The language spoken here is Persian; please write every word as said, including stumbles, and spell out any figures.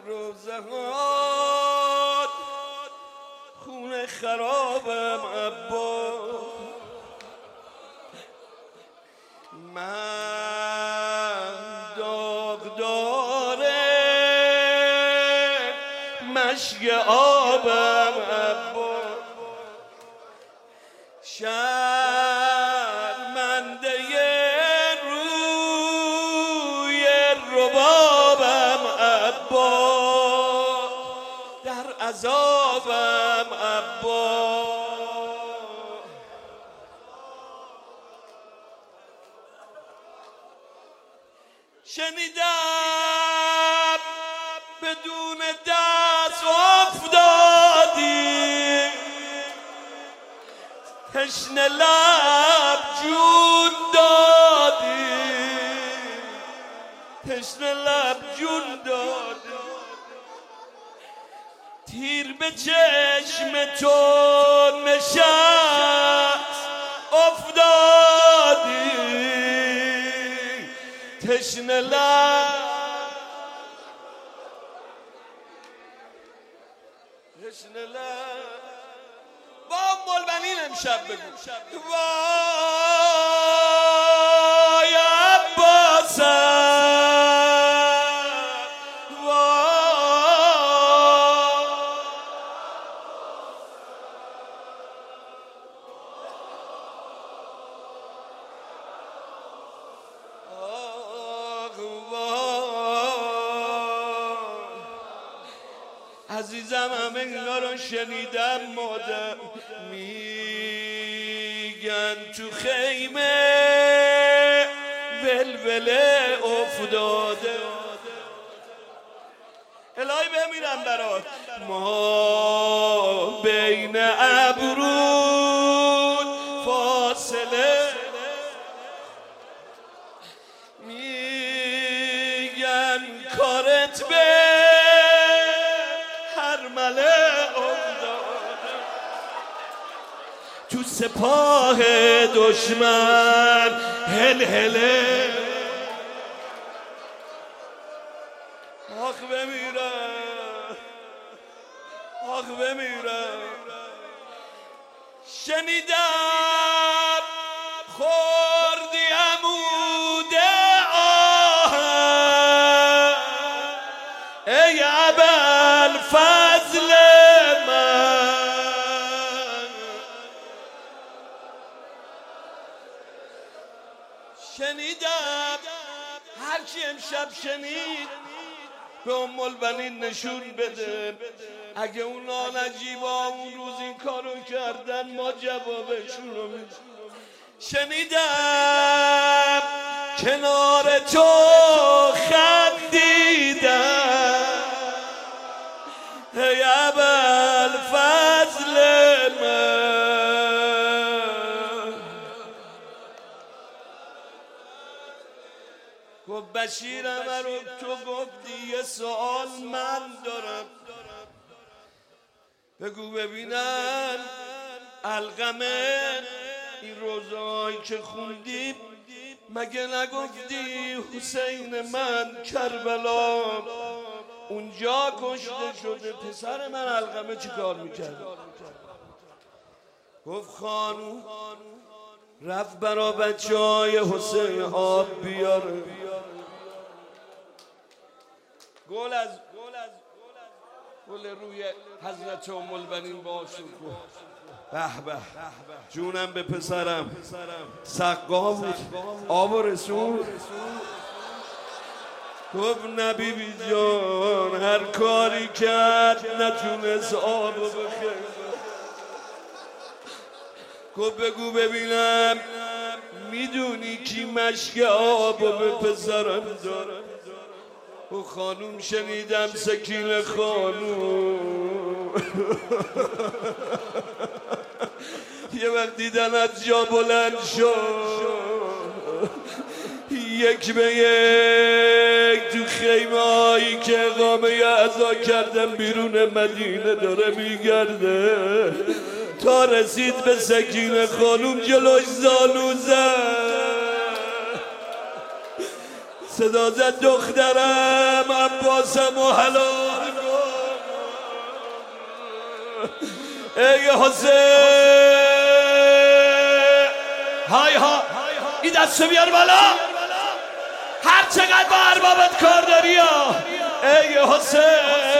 روزهات خونه خرابم عباس، من داغدار مشک آبم عباس، شرمنده روی ربابم عباس، در عذابم عباس. شنیدم بدون دست افتادی، تشنه لب جون دادی، تشنه لب جون دادی، تیر به چشم تو نشست افتادی، تشنه لب تشنه لب. با ملبنین امشب بگو وای عباسم، وای آه وای. عزیزم همه اینا رو شنیدم، مادر میگن تو خیمه ولوله افتاده. الهی بمیرم برات، ما بین ابرود فاصله، میگن کارت به تو سپاه دشمن هل هله. آخ بمیرم، آخ بمیرم. شنیدم خوردی عمود آهن ای ابوالفضل من، شنیدم هرچی امشب شنید به ام البنین نشون بده. اگه اونا نجیبا اون روز این کارو کردن ما جوابشون رو میدیم. شنیدم کنار تو خندیدم ای ابوالفضل من. گفت بشیرم رو تو گفتی، یه سوال من دارم، بگو ببینن علقمه این روزایی که خوندی مگه نگفتی حسین من کربلا اونجا کشته شده، پسر من علقمه چی کار میکرد؟ گفت خانوم رفت برا بچه های حسین آب بیاره. گل از گل روی حضرت ام البنین باشون به به جونم به پسرم سقا بود آب و رسول. گفت نه بیبی جان هر کاری کرد نتونست آب بخیر. گفت بگو ببینم میدونی کی مشک آب به پسرم داره؟ و خانوم شنیدم سکینه خانوم یه وقت دیدن از جا بلند شد، یک به یک تو خیمه هایی که اقامه اعضا کردن بیرون مدینه داره میگرده تا رسید به سکینه خانوم جلوش زانو زد، صدا زد دخترم عباسم و حلال ای حسین های ها این دستو بیار بالا هر چقدر با اربابت کار داری ای حسین